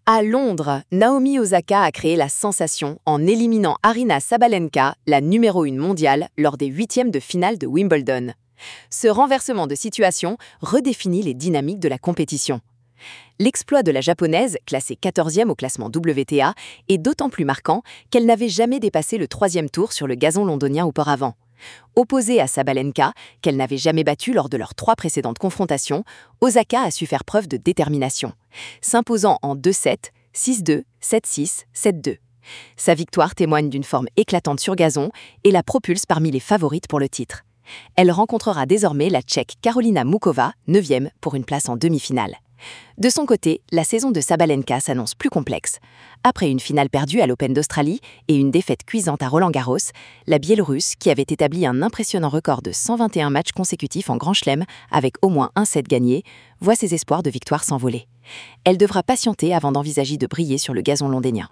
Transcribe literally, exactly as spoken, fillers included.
À Londres, Naomi Osaka a créé la sensation en éliminant Aryna Sabalenka, la numéro un mondiale, lors des huitièmes de finale de Wimbledon. Ce renversement de situation redéfinit les dynamiques de la compétition. L'exploit de la japonaise, classée quatorzième au classement W T A, est d'autant plus marquant qu'elle n'avait jamais dépassé le troisième tour sur le gazon londonien auparavant. Opposée à Sabalenka, qu'elle n'avait jamais battue lors de leurs trois précédentes confrontations, Osaka a su faire preuve de détermination, s'imposant en deux sept, six deux, sept six, sept deux. Sa victoire témoigne d'une forme éclatante sur gazon et la propulse parmi les favorites pour le titre. Elle rencontrera désormais la Tchèque Karolina Muchova, neuvième, pour une place en demi-finale. De son côté, la saison de Sabalenka s'annonce plus complexe. Après une finale perdue à l'Open d'Australie et une défaite cuisante à Roland-Garros, la Biélorusse, qui avait établi un impressionnant record de cent vingt et un matchs consécutifs en Grand Chelem avec au moins un set gagné, voit ses espoirs de victoire s'envoler. Elle devra patienter avant d'envisager de briller sur le gazon londonien.